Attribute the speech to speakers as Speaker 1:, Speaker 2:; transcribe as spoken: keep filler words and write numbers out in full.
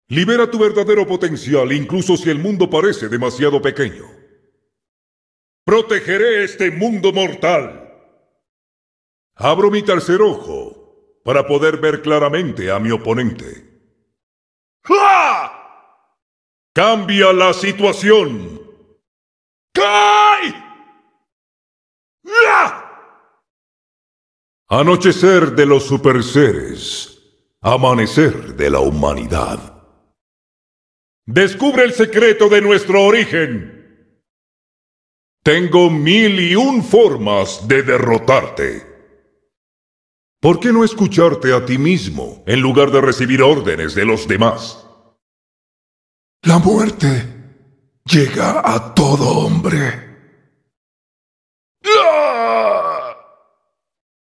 Speaker 1: Libera tu verdadero potencial, incluso si el mundo parece demasiado pequeño. Protegeré este mundo mortal. Abro mi tercer ojo para poder ver claramente a mi oponente. ¡Ja! Cambia la situación. ¡Cae! ¡Ya! Anochecer de los superseres. Amanecer de la humanidad. Descubre el secreto de nuestro origen. Tengo mil y un formas de derrotarte. ¿Por qué no escucharte a ti mismo en lugar de recibir órdenes de los demás?
Speaker 2: La muerte llega a todo hombre.